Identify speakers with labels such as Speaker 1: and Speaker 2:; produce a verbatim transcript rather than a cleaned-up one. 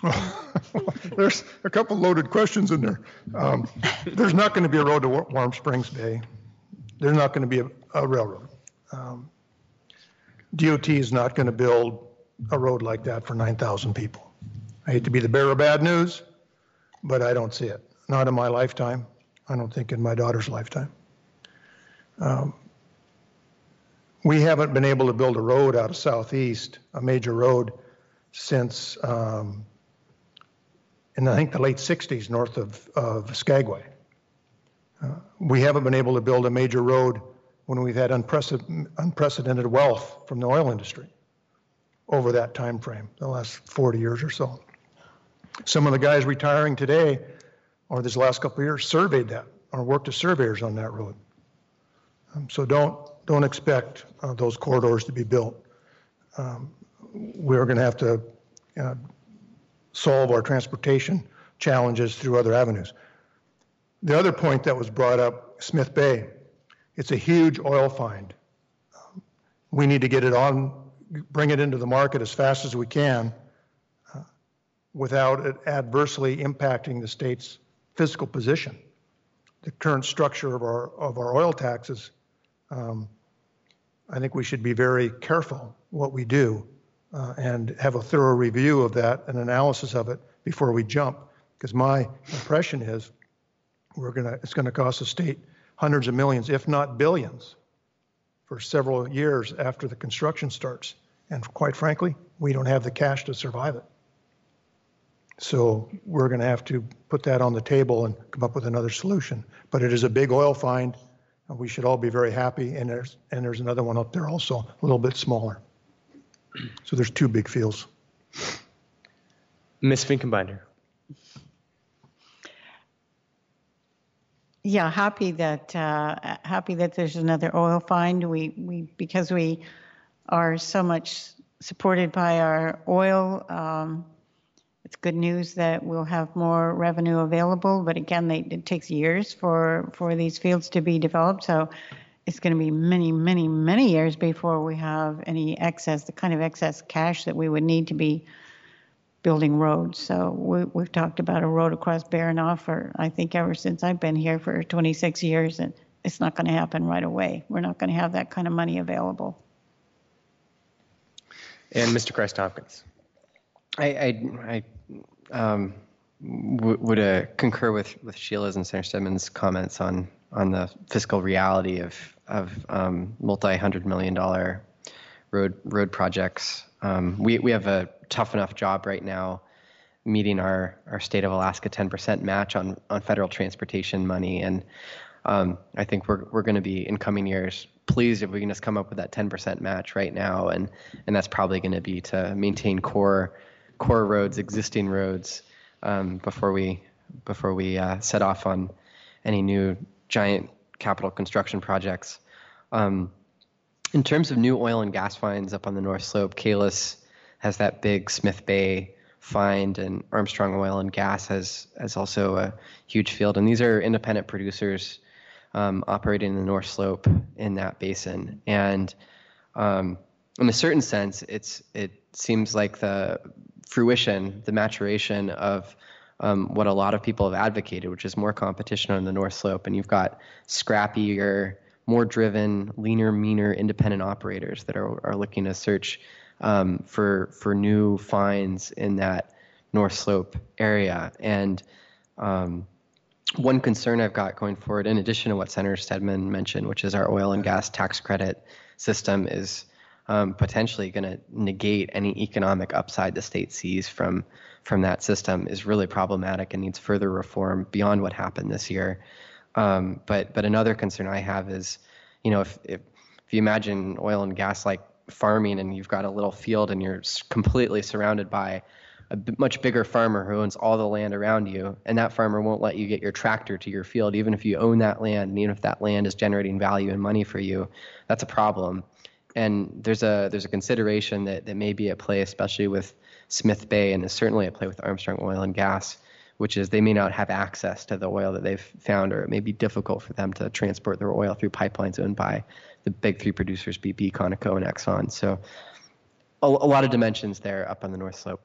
Speaker 1: There's a couple loaded questions in there. Um, there's not going to be a road to Warm Springs Bay. There's not going to be a, a railroad. Um, D O T is not going to build a road like that for nine thousand people. I hate to be the bearer of bad news, but I don't see it. Not in my lifetime. I don't think in my daughter's lifetime. Um, we haven't been able to build a road out of Southeast, a major road, since um, in I think the late sixties north of, of Skagway. Uh, we haven't been able to build a major road when we've had unprecedented, unprecedented wealth from the oil industry over that time frame, the last forty years or so. Some of the guys retiring today, or this last couple of years, surveyed that or worked as surveyors on that road. Um, so don't don't expect uh, those corridors to be built. Um, we're going to have to uh, solve our transportation challenges through other avenues. The other point that was brought up, Smith Bay, it's a huge oil find. Um, we need to get it on, bring it into the market as fast as we can uh, without it adversely impacting the state's fiscal position. The current structure of our of our oil taxes, um, I think we should be very careful what we do uh, and have a thorough review of that, an analysis of it before we jump. Because my impression is we're gonna it's gonna cost the state hundreds of millions, if not billions, for several years after the construction starts. And quite frankly, we don't have the cash to survive it. So we're going to have to put that on the table and come up with another solution. But it is a big oil find, and we should all be very happy. And there's and there's another one up there also, a little bit smaller. So there's two big fields.
Speaker 2: Miz Finkenbinder.
Speaker 3: Yeah, happy that uh, happy that there's another oil find. We we because we are so much supported by our oil. Um, it's good news that we'll have more revenue available. But again, they, it takes years for for these fields to be developed. So it's going to be many, many, many years before we have any excess, the kind of excess cash that we would need to be building roads. So we, we've talked about a road across Baranof for, I think, ever since I've been here for twenty-six years, and it's not going to happen right away. We're not going to have that kind of money available.
Speaker 2: And Mister Christ-Hopkins.
Speaker 4: I, I, I um, w- would uh, concur with, with Sheila's and Senator Stedman's comments on, on the fiscal reality of, of um, multi-hundred million dollar road road projects. Um, we, we have a tough enough job right now meeting our, our state of Alaska ten percent match on, on federal transportation money. And um, I think we're we're going to be, in coming years, pleased if we can just come up with that ten percent match right now. And, and that's probably going to be to maintain core core roads, existing roads, um, before we before we uh, set off on any new giant capital construction projects. Um, in terms of new oil and gas finds up on the North Slope, Kalis has that big Smith Bay find, and Armstrong Oil and Gas has, has also a huge field. And these are independent producers um, operating in the North Slope in that basin. And um, in a certain sense, it's it seems like the fruition, the maturation of um, what a lot of people have advocated, which is more competition on the North Slope. And you've got scrappier, more driven, leaner, meaner, independent operators that are, are looking to search um, for for new finds in that North Slope area. And um, one concern I've got going forward, in addition to what Senator Stedman mentioned, which is our oil and gas tax credit system is um, potentially going to negate any economic upside the state sees from from that system, is really problematic and needs further reform beyond what happened this year. Um, but but another concern I have is, you know, if, if if you imagine oil and gas like farming, and you've got a little field and you're completely surrounded by a b- much bigger farmer who owns all the land around you, and that farmer won't let you get your tractor to your field, even if you own that land, and even if that land is generating value and money for you, that's a problem. And there's a there's a consideration that, that may be at play, especially with Smith Bay, and is certainly at play with Armstrong Oil and Gas, which is they may not have access to the oil that they've found, or it may be difficult for them to transport their oil through pipelines owned by the big three producers, B P, Conoco, and Exxon. So a, a lot of dimensions there up on the North Slope.